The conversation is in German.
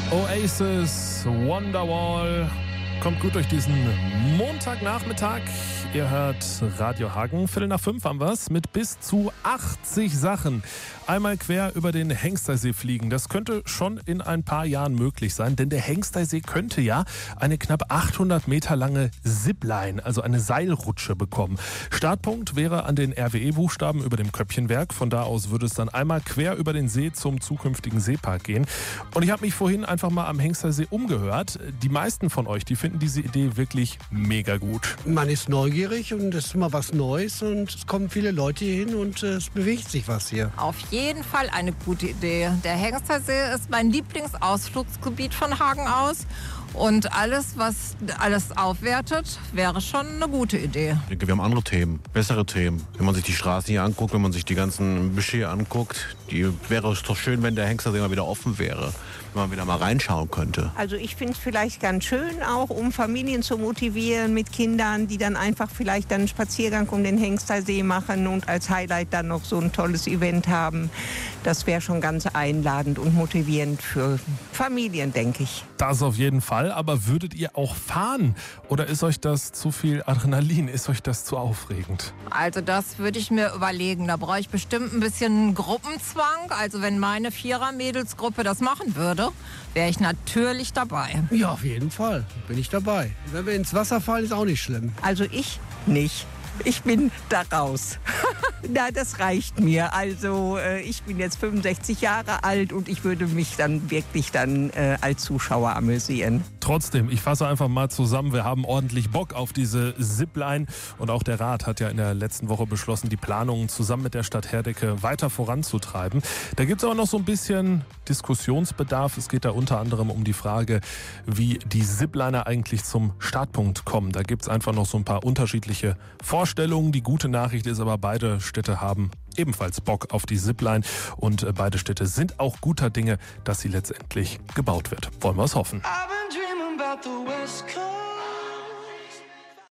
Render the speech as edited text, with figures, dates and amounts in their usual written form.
Oasis, Wonderwall. Kommt gut durch diesen Montagnachmittag. Ihr hört Radio Hagen. 4:45 haben wir's mit bis zu 80 Sachen. Einmal quer über den Hengstersee fliegen. Das könnte schon in ein paar Jahren möglich sein, denn der Hengstersee könnte ja eine knapp 800 Meter lange Zipline, also eine Seilrutsche bekommen. Startpunkt wäre an den RWE-Buchstaben über dem Köppchenwerk. Von da aus würde es dann einmal quer über den See zum zukünftigen Seepark gehen. Und ich habe mich vorhin einfach mal am Hengstersee umgehört. Die meisten von euch, die finden diese Idee wirklich mega gut. Man ist neugierig und es ist mal was Neues und es kommen viele Leute hier hin und es bewegt sich was hier. Auf jeden Fall eine gute Idee. Der Hengstersee ist mein Lieblingsausflugsgebiet von Hagen aus. Und alles, was alles aufwertet, wäre schon eine gute Idee. Ich denke, wir haben andere Themen, bessere Themen. Wenn man sich die Straßen hier anguckt, wenn man sich die ganzen Büsche hier anguckt, wäre es doch schön, wenn der Hengstersee mal wieder offen wäre, wenn man wieder mal reinschauen könnte. Also ich finde es vielleicht ganz schön auch, um Familien zu motivieren mit Kindern, die dann einfach vielleicht dann einen Spaziergang um den Hengstersee machen und als Highlight dann noch so ein tolles Event haben. Das wäre schon ganz einladend und motivierend für Familien, denke ich. Das auf jeden Fall. Aber würdet ihr auch fahren? Oder ist euch das zu viel Adrenalin? Ist euch das zu aufregend? Also das würde ich mir überlegen. Da brauche ich bestimmt ein bisschen Gruppenzwang. Also wenn meine Vierer-Mädelsgruppe das machen würde, wäre ich natürlich dabei. Ja, auf jeden Fall bin ich dabei. Wenn wir ins Wasser fallen, ist auch nicht schlimm. Also ich nicht. Ich bin da raus. Na, das reicht mir. Also ich bin jetzt 65 Jahre alt und ich würde mich dann wirklich als Zuschauer amüsieren. Trotzdem, ich fasse einfach mal zusammen, wir haben ordentlich Bock auf diese Zipline und auch der Rat hat ja in der letzten Woche beschlossen, die Planungen zusammen mit der Stadt Herdecke weiter voranzutreiben. Da gibt es aber noch so ein bisschen Diskussionsbedarf. Es geht da unter anderem um die Frage, wie die Zipliner eigentlich zum Startpunkt kommen. Da gibt es einfach noch so ein paar unterschiedliche Vorstellungen. Die gute Nachricht ist aber, beide Städte haben ebenfalls Bock auf die Zipline und beide Städte sind auch guter Dinge, dass sie letztendlich gebaut wird. Wollen wir es hoffen. I've been dreaming about the West Coast.